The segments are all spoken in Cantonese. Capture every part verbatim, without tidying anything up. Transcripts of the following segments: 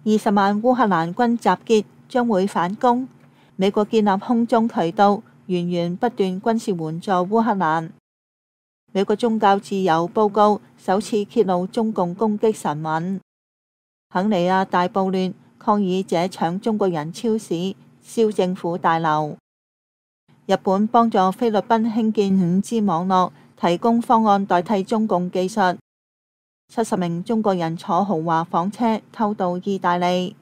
二十萬烏克蘭軍集結，將會反攻。美國建立空中渠道，源源不斷軍事援助烏克蘭。美國宗教自由報告首次揭露中共攻擊神韻。肯尼亞大暴亂，抗議者搶中國人超市，燒政府大樓。日本幫助菲律賓興建五 G 網絡，提供方案代替中共技術。七十名中國人坐豪華房車偷渡意大利。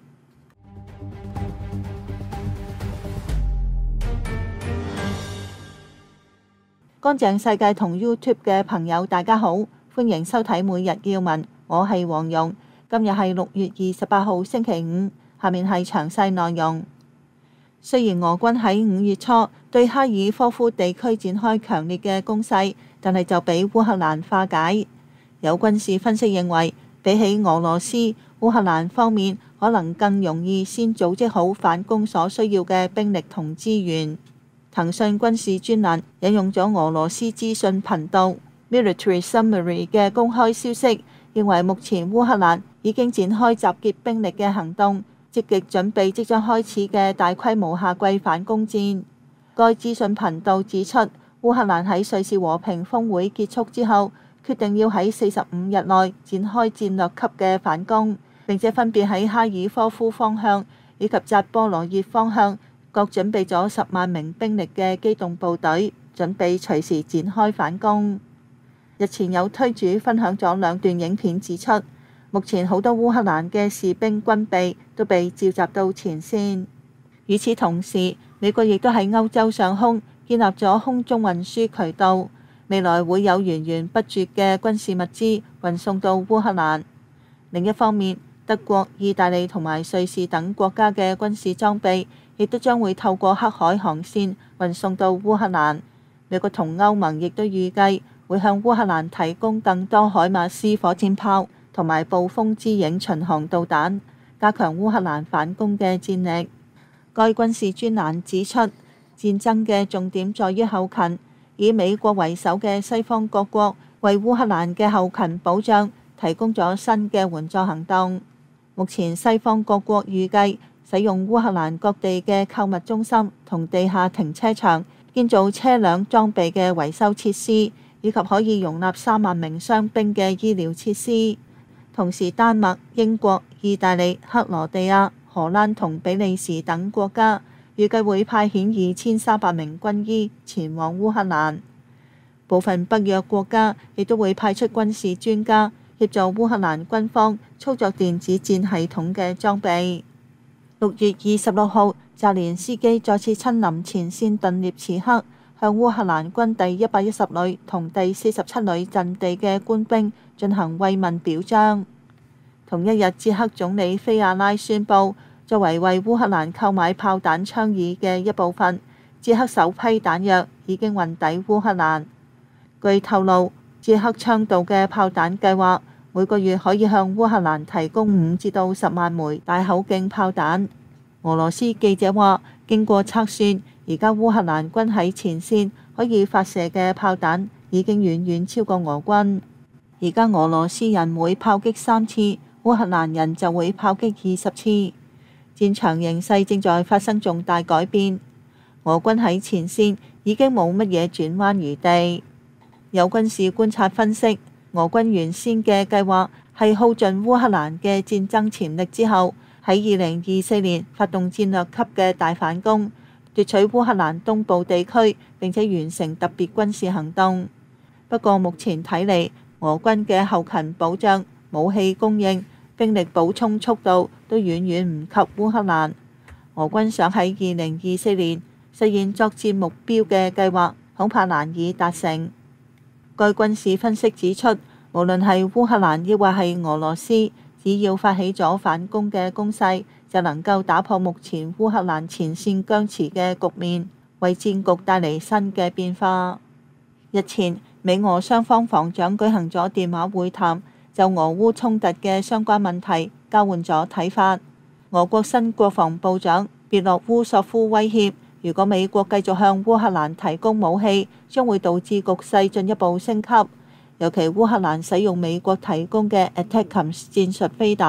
乾淨世界同 YouTube 嘅朋友大家好，歡迎收睇每日要聞，我係黃蓉。今日係六月二十八號星期五，下面係詳細內容。雖然俄軍喺五月初對哈爾科夫地區展開強烈嘅攻勢，但係就俾烏克蘭化解。有軍事分析認為，比起俄羅斯，烏克蘭方面可能更容易先組織好反攻所需要嘅兵力同資源。騰訊軍事專欄引用咗俄羅斯資訊頻道 Military Summary 嘅公開消息，認為目前烏克蘭已經展開集結兵力嘅行動，積極準備即將開始嘅大規模夏季反攻戰。該資訊頻道指出，烏克蘭喺瑞士和平峰會結束之後，決定要喺四十五日內展開戰略級嘅反攻，並且分別喺哈爾科夫方向以及扎波羅熱方向各準備咗十萬名兵力嘅機動部隊，準備隨時展開反攻。日前有推主分享咗兩段影片，指出目前好多烏克蘭嘅士兵軍備都被召集到前線。與此同時，美國亦都喺歐洲上空建立咗空中運輸渠道，未來會有源源不絕嘅軍事物資運送到烏克蘭。另一方面，德國、意大利同埋瑞士等國家嘅軍事裝備亦都將會透過黑海航線運送到烏克蘭。美國同歐盟亦都預計會向烏克蘭提供更多海馬斯火箭炮同埋暴風之影巡航導彈，加強烏克蘭反攻嘅戰力。該軍事專欄指出，戰爭嘅重點在於後勤，以美國為首嘅西方各國為烏克蘭嘅後勤保障提供咗新嘅援助行動。目前西方各國預計使用烏克蘭各地嘅購物中心同地下停車場建造車輛裝備嘅維修設施，以及可以容納三萬名傷兵嘅醫療設施。同時，丹麥、英國、意大利、克羅地亞、荷蘭同比利時等國家預計會派遣二千三百名軍醫前往烏克蘭。部分北約國家亦都會派出軍事專家協助烏克蘭軍方操作電子戰系統嘅裝備。六月二十六號，澤連斯基再次親臨前線頓涅茨克，向烏克蘭軍第一百一十旅同第四十七旅陣地嘅官兵進行慰問表彰。同一日，捷克總理菲亞拉宣布，作為為烏克蘭購買炮彈倡議嘅一部分，捷克首批彈藥已經運抵烏克蘭。據透露，捷克倡導嘅炮彈計劃每個月可以向烏克蘭提供五至到十萬枚大口徑炮彈。俄羅斯記者話，經過測算，而家烏克蘭軍喺前線可以發射嘅炮彈已經遠遠超過俄軍。而家俄羅斯人每炮擊三次，烏克蘭人就會炮擊二十次。戰場形勢正在發生重大改變，俄軍喺前線已經冇乜嘢轉彎餘地。有軍事觀察分析，俄軍原先嘅計劃係耗盡烏克蘭嘅戰爭潛力之後，喺二零二四年發動戰略級嘅大反攻，奪取烏克蘭東部地區，並且完成特別軍事行動。不過目前睇嚟，俄軍嘅後勤保障、武器供應、兵力補充速度都遠遠唔及烏克蘭。俄軍想喺二零二四年實現作戰目標嘅計劃，恐怕難以達成。該軍事分析指出，無論係烏克蘭抑或係俄羅斯，只要發起咗反攻嘅攻勢，就能夠打破目前烏克蘭前線僵持嘅局面，為戰局帶嚟新嘅變化。日前，美俄雙方防長舉行咗電話會談，就俄烏衝突嘅相關問題交換咗睇法。俄國新國防部長別洛烏索夫威脅，如果美國繼續向烏克蘭提供武器，將會導致局勢進一步升級。尤其烏克蘭使用美國提供嘅 ATACMS 戰術飛彈，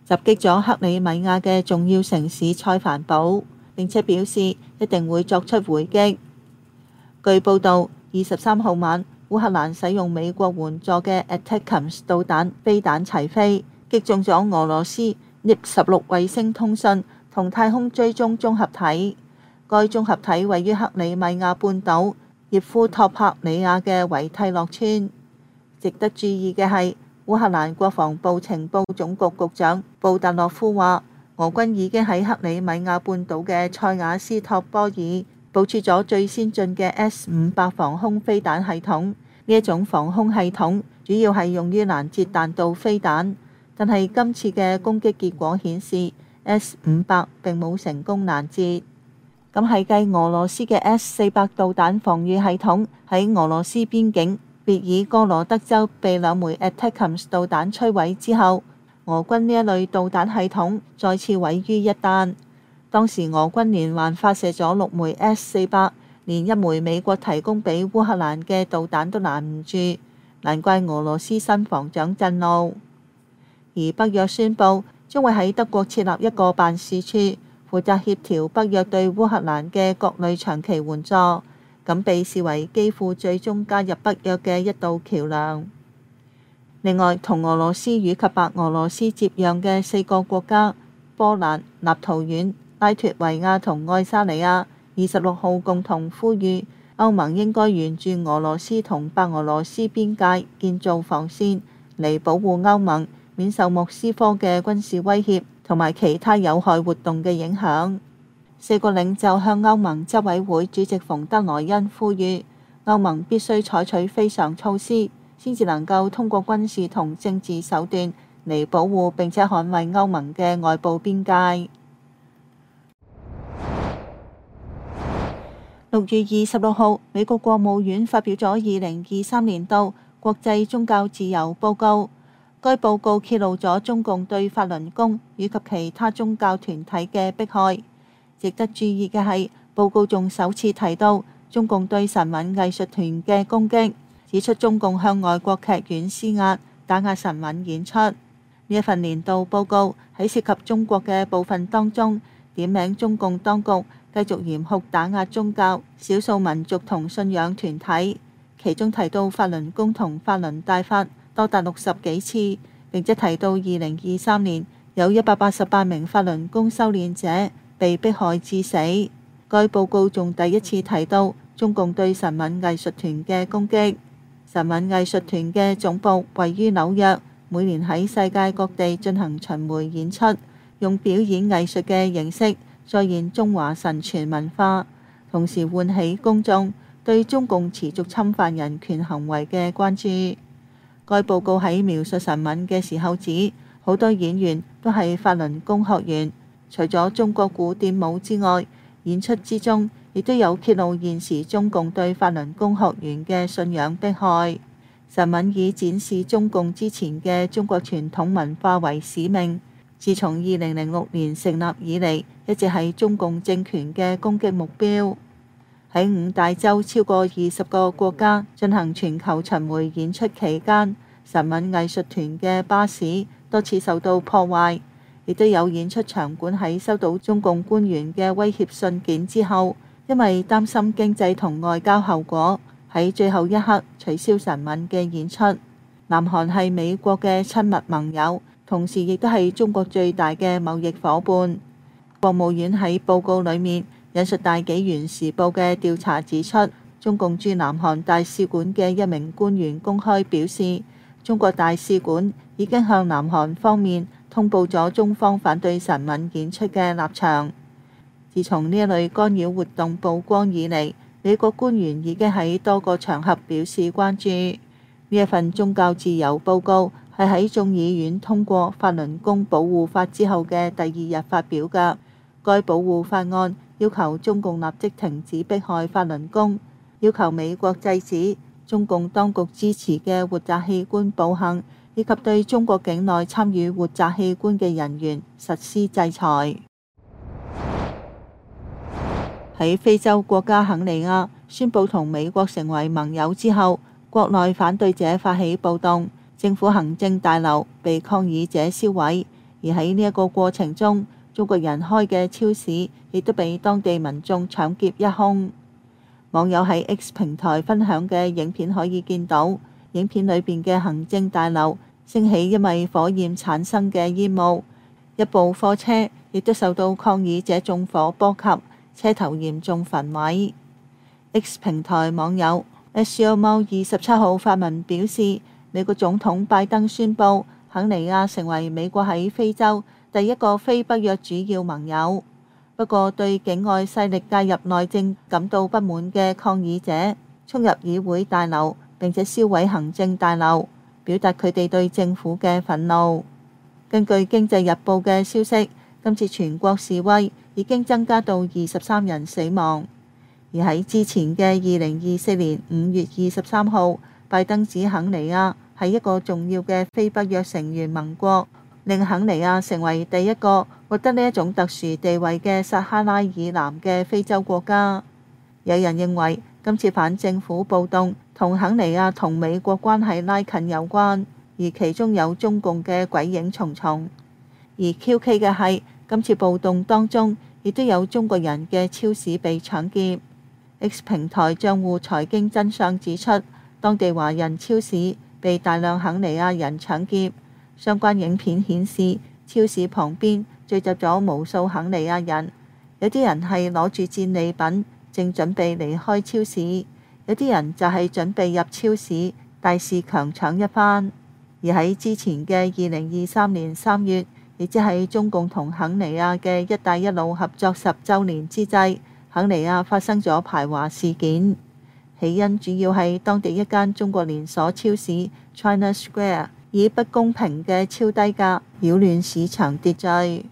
襲擊咗克里米亞嘅重要城市塞凡堡，並且表示一定會作出回擊。據報道，二十三號晚，烏克蘭使用美國援助嘅 ATACMS 導彈飛彈齊飛，擊中咗俄羅斯 N I P 十六衛星通訊同太空追蹤綜合體。該綜合體位於克里米亞半島葉夫托帕里亞嘅維蒂洛村。值得注意嘅係，烏克蘭國防部情報總局局長布達洛夫話，俄軍已經喺克里米亞半島嘅塞瓦斯托波爾部署咗最先進嘅 S 五百防空飛彈系統。呢一種防空系統主要係用於攔截彈道飛彈，但係今次嘅攻擊結果顯示 S 五百並冇成功攔截。咁係繼俄羅斯嘅 S 四百導彈防禦系統喺俄羅斯邊境別爾哥羅德州被兩枚 ATACMS 導彈摧毀之後，俄軍呢一類導彈系統再次毀於一旦。當時俄軍連環發射咗六枚 S 四百，連一枚美國提供俾烏克蘭嘅導彈都攔唔住，難怪俄羅斯新防長震怒。而北約宣布將會喺德國設立一個辦事處，負責協調北約對烏克蘭嘅各類長期援助，咁被視為基輔最終加入北約嘅一道橋梁。另外，同俄羅斯與及白俄羅斯接壤嘅四個國家波蘭、立陶宛、拉脫維亞同愛沙尼亞二十六號共同呼籲歐盟應該沿住俄羅斯同白俄羅斯邊界建造防線，嚟保護歐盟免受莫斯科嘅軍事威脅同埋其他有害活動嘅影響。四個領袖向歐盟執委會主席馮德萊恩呼籲，歐盟必須採取非常措施，先至能夠通過軍事同政治手段嚟保護並且捍衛歐盟嘅外部邊界。六月二十六號，美國國務院發表咗二零二三年度國際宗教自由報告。該報告揭露咗中共對法輪功以及其他宗教團體嘅迫害。值得注意嘅係，報告仲首次提到中共對神韻藝術團嘅攻擊，指出中共向外國劇院施壓，打壓神韻演出。呢一份年度報告喺涉及中國嘅部分當中，點名中共當局繼續嚴酷打壓宗教、少數民族同信仰團體，其中提到法輪功同法輪大法多達六十幾次，並且提到二零二三年有一百八十八名法輪功修煉者被迫害致死。該報告仲第一次提到中共對神韻藝術團嘅攻擊。神韻藝術團嘅總部位於紐約，每年喺世界各地進行巡迴演出，用表演藝術嘅形式再現中華神傳文化，同時喚起公眾對中共持續侵犯人權行為嘅關注。該報告喺描述神韻嘅時候指，好多演員都係法輪功學員，除咗中國古典舞之外，演出之中亦都有揭露現時中共對法輪功學員嘅信仰迫害。神韻以展示中共之前嘅中國傳統文化為使命，自從二零零六年成立以嚟，一直係中共政權嘅攻擊目標。喺五大洲超過二十個國家進行全球巡迴演出期間，神韻藝術團嘅巴士多次受到破壞，亦都有演出場館喺收到中共官員嘅威脅信件之後，因為擔心經濟同外交後果，喺最後一刻取消神韻嘅演出。南韓係美國嘅親密盟友，同時亦都係中國最大嘅貿易夥伴。國務院喺報告裡面引述大紀元時報嘅調查指出，中共駐南韓大使館嘅一名官員公開表示，中國大使館已經向南韓方面通報咗中方反對神韻演出嘅立場。自從呢一類干擾活動曝光以嚟，美國官員已經喺多個場合表示關注。呢一份宗教自由報告係喺眾議院通過法輪功保護法之後嘅第二日發表㗎。該保護法案要求中共立即停止迫害法輪功，要求美國制止中共當局支持嘅活摘器官暴行，以及對中國境內參與活摘器官嘅人員實施制裁。喺非洲國家肯尼亞宣布同美國成為盟友之後，國內反對者發起暴動，政府行政大樓被抗議者燒毀， 而喺呢一個過程中，中國人開嘅超市亦都被當地民眾搶劫一空。網友喺 X 平台分享嘅影片可以見到，影片裏邊嘅行政大樓升起因為火焰產生嘅煙霧，一部貨車亦都受到抗議者縱火波及，車頭嚴重焚毀。X 平台網友 S 小貓二十七號發文表示，美國總統拜登宣布肯尼亞成為美國喺非洲第一個非北約主要盟友。不過，對境外勢力介入內政感到不滿嘅抗議者衝入議會大樓並且燒毀行政大樓，表達佢哋對政府嘅憤怒。根據《經濟日報》嘅消息，今次全國示威已經增加到二十三人死亡。而喺之前嘅二零二四年五月二十三號，拜登指肯尼亞係一個重要嘅非北約成員盟國，令肯尼亞成為第一個獲得呢一種特殊地位嘅撒哈拉以南嘅非洲國家。有人認為今次反政府暴動同肯尼亞同美國關係拉近有關，而其中有中共嘅鬼影重重。而 Q K 嘅係今次暴動當中亦都有中國人嘅超市被搶劫。X 平台賬戶財經真相指出，當地華人超市被大量肯尼亞人搶劫。相關影片顯示，超市旁邊聚集咗無數肯尼亞人，有啲人係攞住戰利品，正準備離開超市；有啲人就係準備入超市，大肆強搶一番。而喺之前嘅二零二三年三月，亦即係中共同肯尼亞嘅一帶一路合作十週年之際，肯尼亞發生咗排華事件，起因主要係當地一間中國連鎖超市 China Square 以不公平嘅超低價擾亂市場秩序。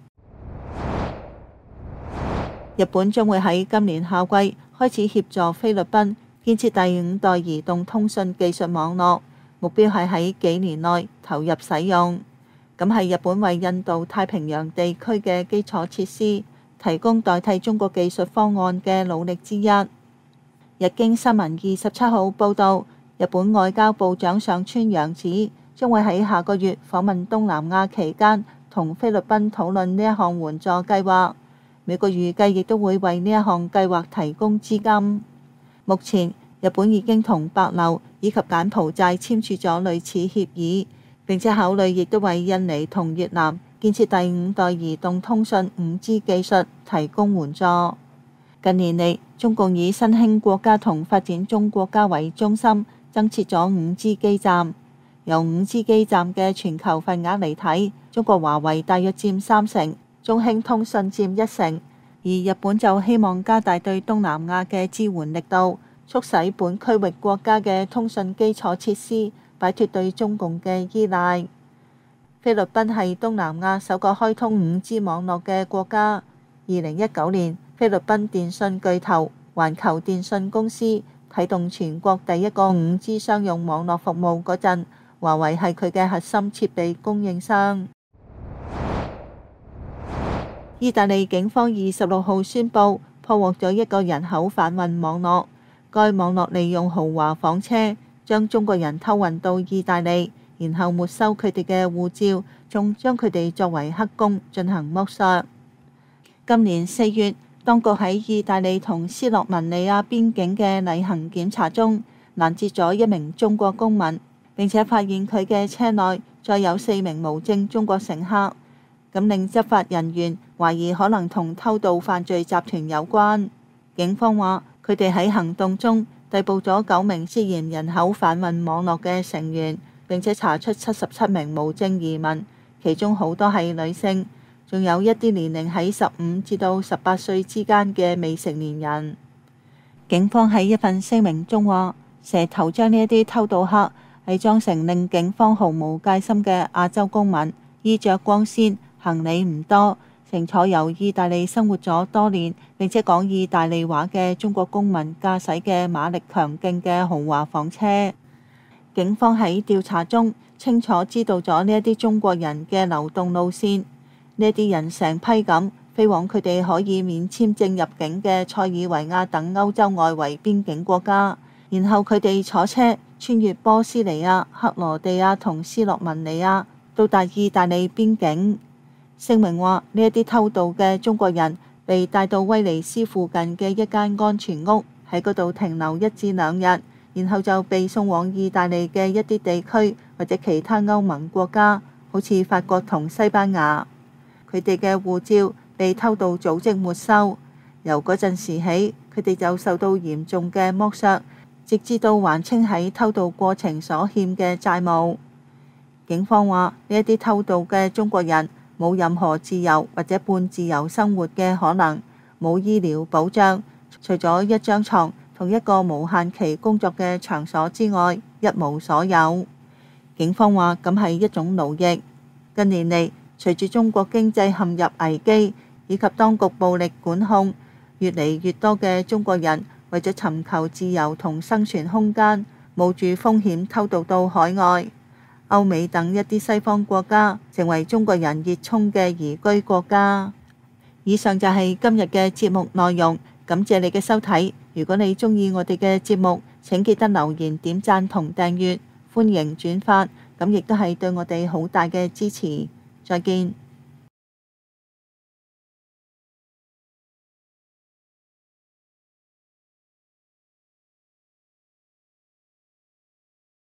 日本將會喺今年夏季開始協助菲律賓建設第五代移動通訊技術網絡，目標係喺幾年內投入使用。咁係日本為印度太平洋地區嘅基礎設施提供代替中國技術方案嘅努力之一。日經新聞二十七號報導，日本外交部長上川陽子將會喺下個月訪問東南亞期間，同菲律賓討論呢一項援助計劃。美國預計亦都會為呢一項計劃提供資金。目前，日本已經同帛琉以及柬埔寨簽署咗類似協議，並且考慮亦都為印尼同越南建設第五代移動通訊五 G 技術提供援助。近年嚟，中共以新興國家同發展中國家為中心，增設咗五 G 基站。由五 G 基站嘅全球份額嚟睇，中國華為大約佔三成，中興通訊佔一成，而日本就希望加大對東南亞嘅支援力度，促使本區域國家嘅通訊基礎設施擺脫對中共嘅依賴。菲律賓係東南亞首個開通五 G 網絡嘅國家。二零一九年，菲律賓電信巨頭環球電信公司啟動全國第一個五 G 商用網絡服務嗰陣，華為係佢嘅核心設備供應商。意大利警方二十六號宣布破獲咗一個人口販運網絡，該網絡利用豪華房車將中國人偷運到意大利，然後沒收佢哋嘅護照，仲將佢哋作為黑工進行剝削。今年四月，當局喺意大利同斯洛文尼亞邊境嘅例行檢查中攔截咗一名中國公民，並且發現佢嘅車內載有四名無證中國乘客，咁令執法人員懷疑可能同偷渡犯罪集團有關。警方話佢哋喺行動中逮捕咗九名涉嫌人口販運網絡嘅成員，並且查出七十七名無證移民，其中好多係女性，仲有一啲年齡喺十五至到十八歲之間嘅未成年人。警方喺一份聲明中話，蛇頭將呢一啲偷渡客偽裝成令警方毫無戒心嘅亞洲公民，衣着光鮮，行李唔多，乘坐由意大利生活咗多年並且講意大利話嘅中國公民駕駛嘅馬力強勁嘅豪華房車。警方喺調查中清楚知道咗呢一啲中國人嘅流動路線，呢啲人成批咁飛往佢哋可以免簽證入境嘅塞爾維亞等歐洲外圍邊境國家，然後佢哋坐車穿越波斯尼亞、克羅地亞同斯洛文尼亞，到達意大利邊境。 聲明話呢一啲偷渡嘅中國人被帶到威尼斯附近嘅一間安全屋，喺嗰度停留一至兩日，然後就被送往意大利嘅一啲地區或者其他歐盟國家，好似法國同西班牙。佢哋嘅護照被偷渡組織沒收，由嗰陣時起，佢哋就受到嚴重嘅剝削，直至到還清喺偷渡過程所欠嘅債務。警方話呢一啲偷渡嘅中國人冇任何自由或者半自由生活嘅可能，冇醫療保障，除咗一張床同一個無限期工作嘅場所之外，一無所有。警方話咁係一種奴役。近年嚟，隨住中國經濟陷入危機以及當局暴力管控，越嚟越多嘅中國人為咗尋求自由同生存空間，冒住風險偷渡到海外。歐美等一啲西方國家成為中國人熱衷嘅移居國家。以上就係今日嘅節目內容，感謝你嘅收睇。如果你鍾意我哋嘅節目，請記得留言、點讚同訂閱，歡迎轉發，咁亦都係對我哋好大嘅支持。再見。